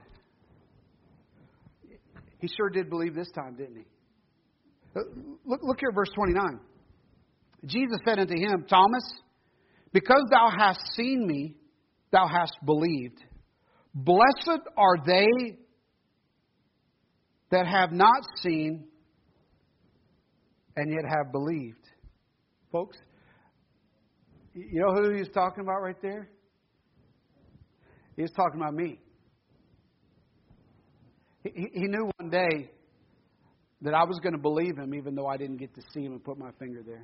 He sure did believe this time, didn't he? Look, look here at verse twenty-nine. Jesus said unto him, Thomas, because thou hast seen me, thou hast believed. Blessed are they that have not seen and yet have believed. Folks, you know who he was talking about right there? He was talking about me. He, he knew one day that I was going to believe him even though I didn't get to see him and put my finger there.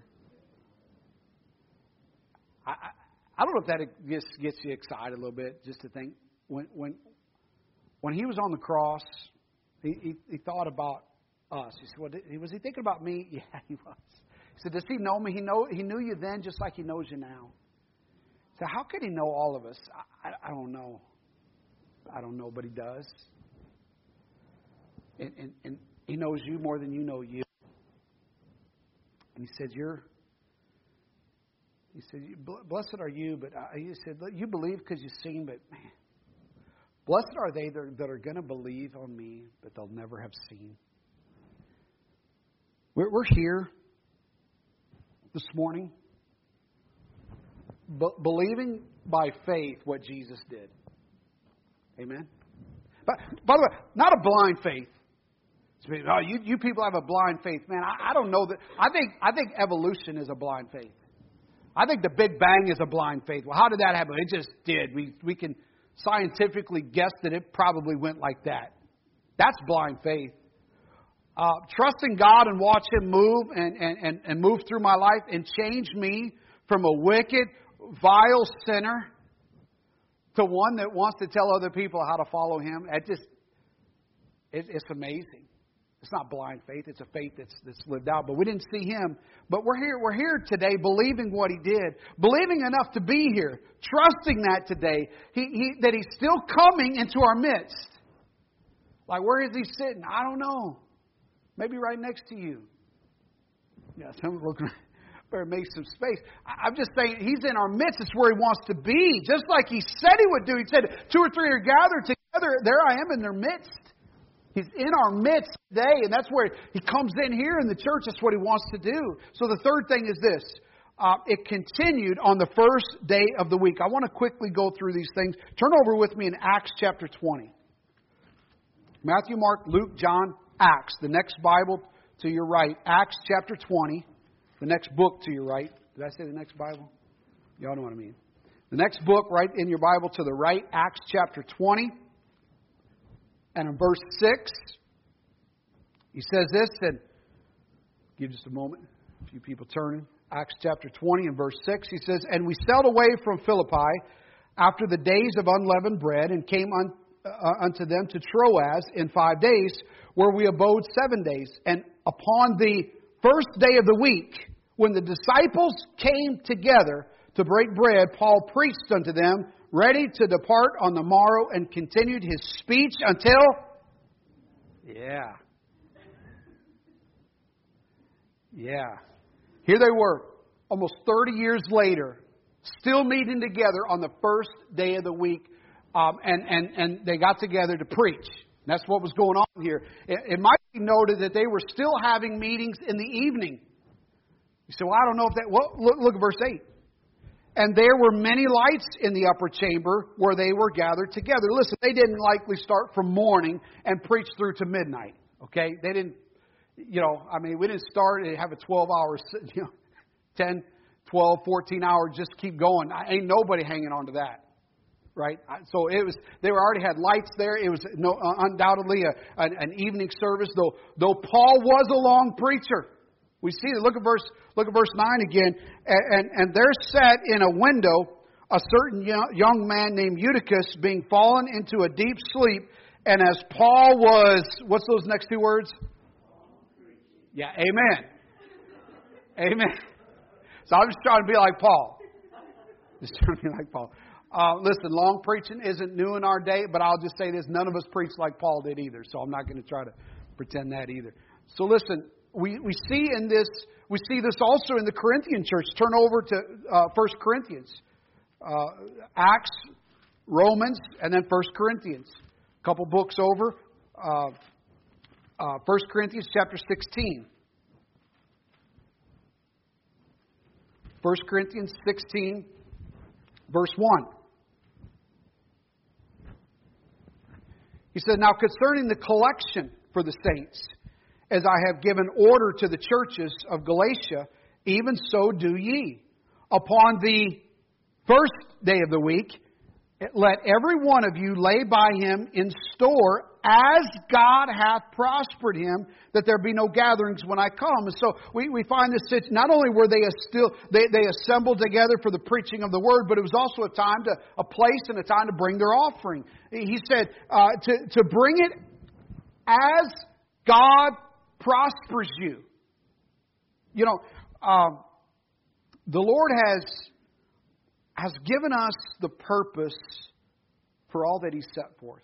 I, I, I don't know if that gets, gets you excited a little bit just to think. When when when he was on the cross, he, he, he thought about us. He said, well, was he thinking about me? Yeah, he was. He said, does he know me? He know he knew you then just like he knows you now. So how could he know all of us? I, I, I don't know. I don't know, but he does. And, and, and he knows you more than you know you. And he said, you're, he said, blessed are you, but I, he said, you believe because you've seen, but man, blessed are they that are, that are going to believe on me, but they'll never have seen. We're, we're here this morning. b- believing by faith what Jesus did. Amen? But, by the way, not a blind faith. Oh, you, you people have a blind faith. Man, I, I don't know that. I think, I think evolution is a blind faith. I think the Big Bang is a blind faith. Well, how did that happen? It just did. We, we can scientifically guess that it probably went like that. That's blind faith. Uh, trusting God and watch Him move and, and, and, and move through my life and change me from a wicked, vile sinner to one that wants to tell other people how to follow Him. It just, it, it's amazing. It's not blind faith. It's a faith that's that's lived out. But we didn't see Him. But we're here. We're here today, believing what He did, believing enough to be here, trusting that today, he, he, that He's still coming into our midst. Like, where is He sitting? I don't know. Maybe right next to you. Yeah, someone's looking. Better make some space. I, I'm just saying, He's in our midst. It's where He wants to be, just like He said He would do. He said, "Two or three are gathered together. There I am in their midst." He's in our midst today, and that's where He comes in here in the church. That's what He wants to do. So the third thing is this. Uh, it continued on the first day of the week. I want to quickly go through these things. Turn over with me in Acts chapter twenty. Matthew, Mark, Luke, John, Acts. The next Bible to your right. Acts chapter twenty. The next book to your right. Did I say the next Bible? Y'all know what I mean. The next book right in your Bible to the right. Acts chapter twenty. And in verse six, he says this, and give just a moment, a few people turning. Acts chapter twenty and verse six, he says, "And we sailed away from Philippi after the days of unleavened bread, and came un, uh, unto them to Troas in five days, where we abode seven days. And upon the first day of the week, when the disciples came together to break bread, Paul preached unto them, ready to depart on the morrow, and continued his speech until..." Yeah. Yeah. Here they were, almost thirty years later, still meeting together on the first day of the week, um, and, and, and they got together to preach. That's what was going on here. It, it might be noted that they were still having meetings in the evening. You say, well, I don't know if that... Well, look, look at verse eight. "And there were many lights in the upper chamber where they were gathered together." Listen, they didn't likely start from morning and preach through to midnight. Okay? They didn't, you know, I mean, we didn't start and have a twelve hour, you know, ten, twelve, fourteen hour, just keep going. I, ain't nobody hanging on to that. Right? So it was, they were already had lights there. It was no, undoubtedly a, an, an evening service, though, though Paul was a long preacher. We see that. Look at verse. Look at verse nine again. And, and, and there sat in a window a certain young man named Eutychus, being fallen into a deep sleep. And as Paul was, what's those next two words? Yeah, amen. Amen. So I'm just trying to be like Paul. Just trying to be like Paul. Uh, listen, long preaching isn't new in our day, but I'll just say this: none of us preach like Paul did either. So I'm not going to try to pretend that either. So listen. We we see in this we see this also in the Corinthian church. Turn over to uh, First Corinthians, uh, Acts, Romans, and then First Corinthians. A couple books over. Uh, uh, First Corinthians chapter sixteen. First Corinthians sixteen, verse one. He said, "Now concerning the collection for the saints, as I have given order to the churches of Galatia, even so do ye. Upon the first day of the week, let every one of you lay by him in store, as God hath prospered him, that there be no gatherings when I come." And so we, we find this, not only were they a still they, they assembled together for the preaching of the word, but it was also a time to a place and a time to bring their offering. He said uh, to to bring it as God prospers you. You know, um, the Lord has has given us the purpose for all that He set forth.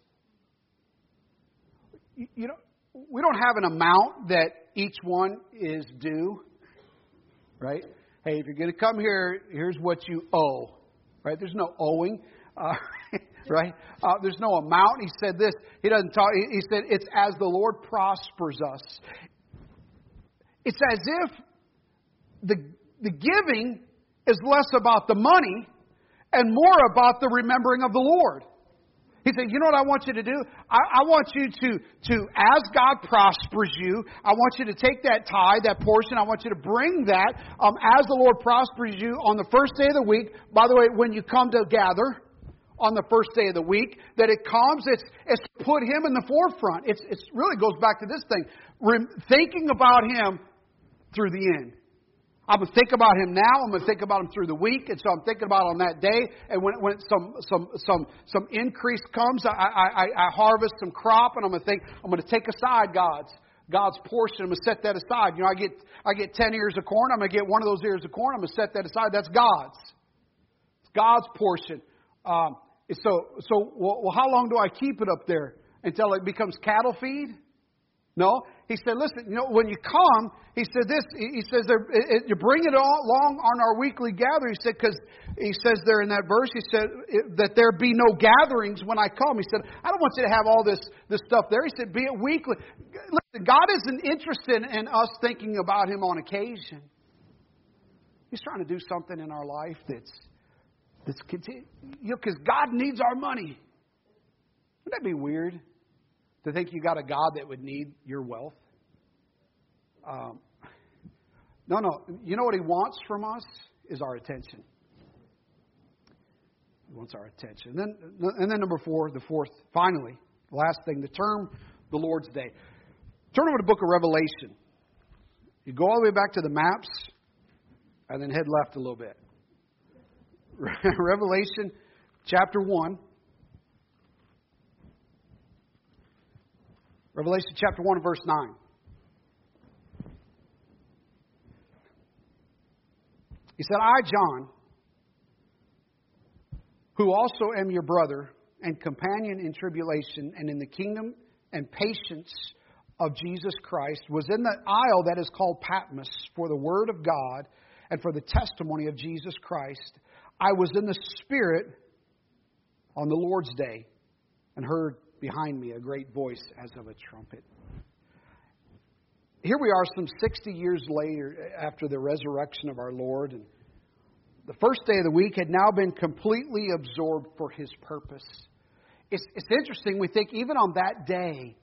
You, you know, we don't have an amount that each one is due, right? Hey, if you're going to come here, here's what you owe, right? There's no owing, uh, right? Uh, there's no amount. He said this. He doesn't talk. He, he said it's as the Lord prospers us. It's as if the the giving is less about the money and more about the remembering of the Lord. He said, you know what I want you to do? I, I want you to, to, as God prospers you, I want you to take that tithe, that portion, I want you to bring that um, as the Lord prospers you on the first day of the week. By the way, when you come to gather on the first day of the week, that it comes, it's, it's to put Him in the forefront. It's, it's really goes back to this thing, Rem, thinking about Him through the end. I'm going to think about Him now. I'm going to think about Him through the week. And so I'm thinking about on that day. And when, when some, some, some, some increase comes, I, I, I harvest some crop, and I'm going to think, I'm going to take aside God's, God's portion. I'm going to set that aside. You know, I get, I get ten ears of corn. I'm going to get one of those ears of corn. I'm going to set that aside. That's God's. It's God's portion. Um, so, so, well, well, how long do I keep it up there? Until it becomes cattle feed? No. He said, listen, you know, when you come, he said this, he says, there, it, you bring it all along on our weekly gathering. He said, because he says there in that verse, he said that there be no gatherings when I come. He said, I don't want you to have all this, this stuff there. He said, be it weekly. Listen, God isn't interested in us thinking about Him on occasion. He's trying to do something in our life that's, that's continu- you know, because God needs our money. Wouldn't that be weird? To think you got a God that would need your wealth? Um, no, no. You know what He wants from us is our attention. He wants our attention. And then, and then number four, the fourth, finally, last thing, the term, the Lord's Day. Turn over to the book of Revelation. You go all the way back to the maps, and then head left a little bit. Revelation chapter one. Revelation chapter one, verse nine. He said, I, John, who also am your brother and companion in tribulation and in the kingdom and patience of Jesus Christ, was in the isle that is called Patmos for the word of God and for the testimony of Jesus Christ. I was in the Spirit on the Lord's day and heard behind me a great voice as of a trumpet. Here we are some sixty years later after the resurrection of our Lord. And the first day of the week had now been completely absorbed for His purpose. It's, it's interesting. We think even on that day,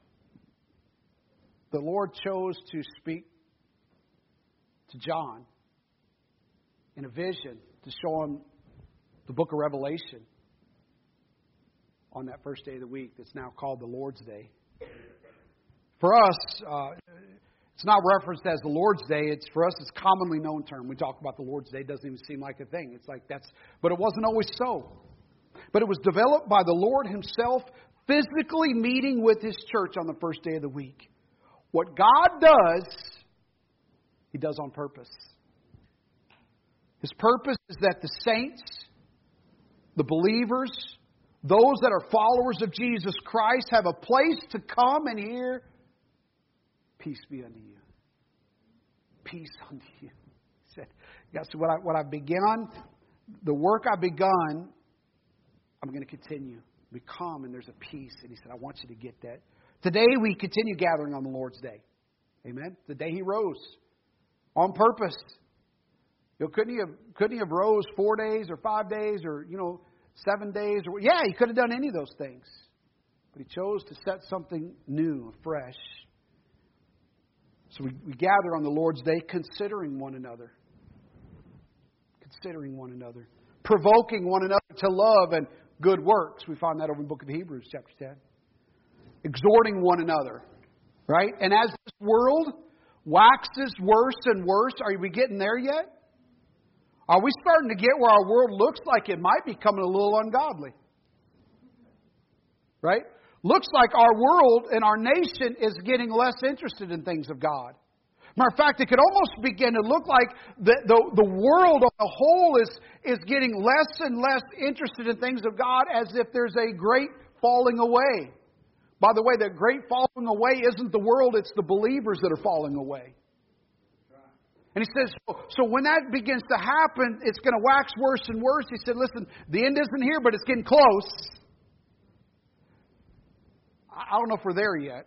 the Lord chose to speak to John in a vision to show him the book of Revelation on that first day of the week that's now called the Lord's Day. For us, uh, it's not referenced as the Lord's Day. It's for us, it's a commonly known term. We talk about the Lord's Day. It doesn't even seem like a thing. It's like that's, but it wasn't always so. But it was developed by the Lord Himself physically meeting with His church on the first day of the week. What God does, He does on purpose. His purpose is that the saints, the believers, those that are followers of Jesus Christ have a place to come and hear, peace be unto you. Peace unto you. He said, yes, what, I, what I've begun, the work I've begun, I'm going to continue. We come and there's a peace. And He said, I want you to get that. Today we continue gathering on the Lord's Day. Amen. The day He rose. On purpose. You know, couldn't He have couldn't He have rose four days or five days or, you know, seven days? Or yeah, He could have done any of those things. But He chose to set something new, fresh. So we, we gather on the Lord's Day considering one another. Considering one another. Provoking one another to love and good works. We find that over in the book of Hebrews, chapter ten. Exhorting one another. Right? And as this world waxes worse and worse, are we getting there yet? Are we starting to get where our world looks like it might be becoming a little ungodly? Right? Looks like our world and our nation is getting less interested in things of God. Matter of fact, it could almost begin to look like the, the, the world on the whole is, is getting less and less interested in things of God, as if there's a great falling away. By the way, that great falling away isn't the world, it's the believers that are falling away. And he says, so, so when that begins to happen, it's going to wax worse and worse. He said, listen, the end isn't here, but it's getting close. I don't know if we're there yet.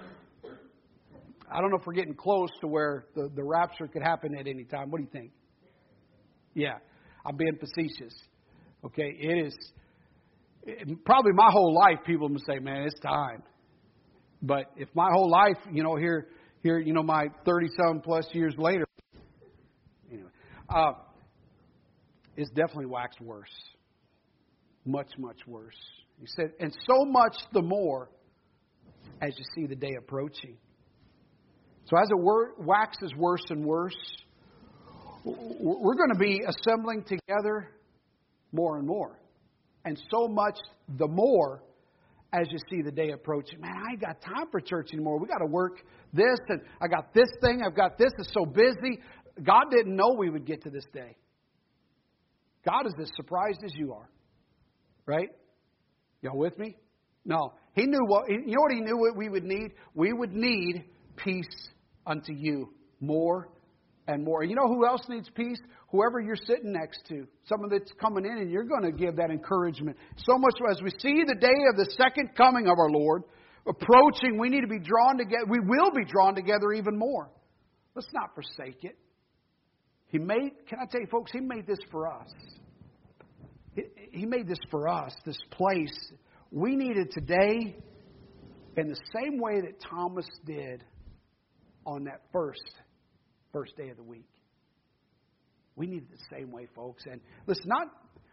I don't know if we're getting close to where the, the rapture could happen at any time. What do you think? Yeah, I'm being facetious. Okay, it is it, probably my whole life. People will say, "Man, it's time." But if my whole life, you know, here, here, you know, my thirty-some plus years later, anyway, uh, it's definitely waxed worse, much, much worse. He said, and so much the more as you see the day approaching. So as it wor- waxes worse and worse, we're going to be assembling together more and more. And so much the more as you see the day approaching. Man, I ain't got time for church anymore. We got to work this, and I got this thing, I've got this. It's so busy. God didn't know we would get to this day. God is as surprised as you are. Right? Y'all with me? No. He knew what, you know what He knew what we would need? We would need peace unto you more and more. You know who else needs peace? Whoever you're sitting next to. Someone that's coming in and you're going to give that encouragement. So much so as we see the day of the second coming of our Lord approaching, we need to be drawn together. We will be drawn together even more. Let's not forsake it. He made, can I tell you folks, He made this for us. He, he made this for us, this place. We need it today in the same way that Thomas did on that first, first day of the week. We need it the same way, folks. And listen, not,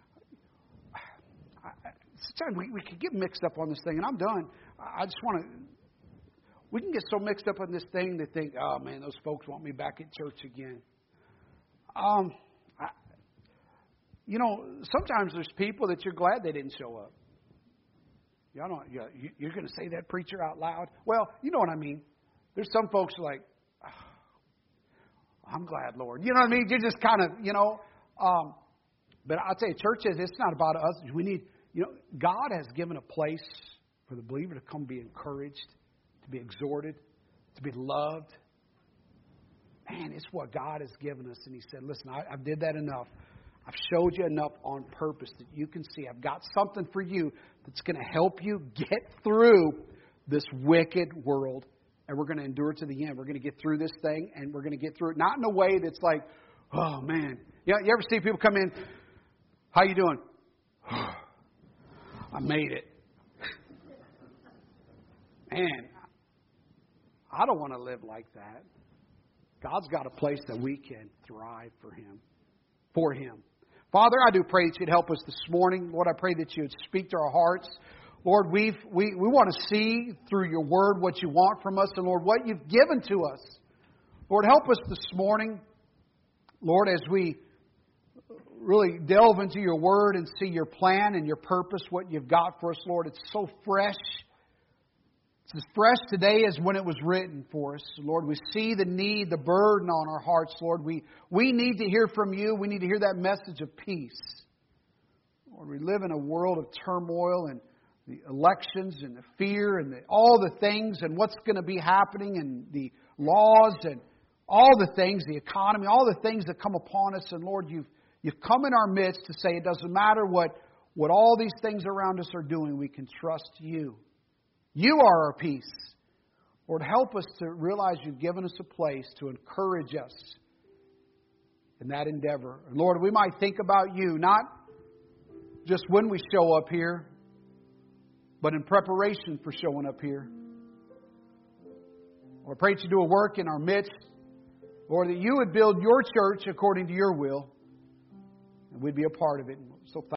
I, sometimes we, we can get mixed up on this thing, and I'm done. I just want to, we can get so mixed up on this thing that think, oh man, those folks want me back at church again. Um, I, you know, sometimes there's people that you're glad they didn't show up. Y'all don't, you, you're going to say that preacher out loud? Well, you know what I mean. There's some folks like, oh, I'm glad, Lord. You know what I mean? You're just kind of, you know. Um, but I'll tell you, churches, it's not about us. We need, you know, God has given a place for the believer to come be encouraged, to be exhorted, to be loved. Man, it's what God has given us. And He said, listen, I, I did that enough. I've showed you enough on purpose that you can see. I've got something for you that's going to help you get through this wicked world. And we're going to endure to the end. We're going to get through this thing, and we're going to get through it. Not in a way that's like, oh, man. You know, you ever see people come in, how you doing? I made it. Man, I don't want to live like that. God's got a place that we can thrive for Him. For Him. Father, I do pray that You'd help us this morning. Lord, I pray that You would speak to our hearts. Lord, we've, we we want to see through Your Word what You want from us, and Lord, what You've given to us. Lord, help us this morning, Lord, as we really delve into Your Word and see Your plan and Your purpose, what You've got for us, Lord. It's so fresh. It's as fresh today as when it was written for us. Lord, we see the need, the burden on our hearts, Lord. We, we need to hear from You. We need to hear that message of peace. Lord, we live in a world of turmoil and the elections and the fear and the, all the things and what's going to be happening and the laws and all the things, the economy, all the things that come upon us. And Lord, You've, you've come in our midst to say it doesn't matter what, what all these things around us are doing. We can trust You. You are our peace. Lord, help us to realize You've given us a place to encourage us in that endeavor. And Lord, we might think about You, not just when we show up here, but in preparation for showing up here. Lord, I pray that You do a work in our midst. Lord, that You would build Your church according to Your will, and we'd be a part of it. So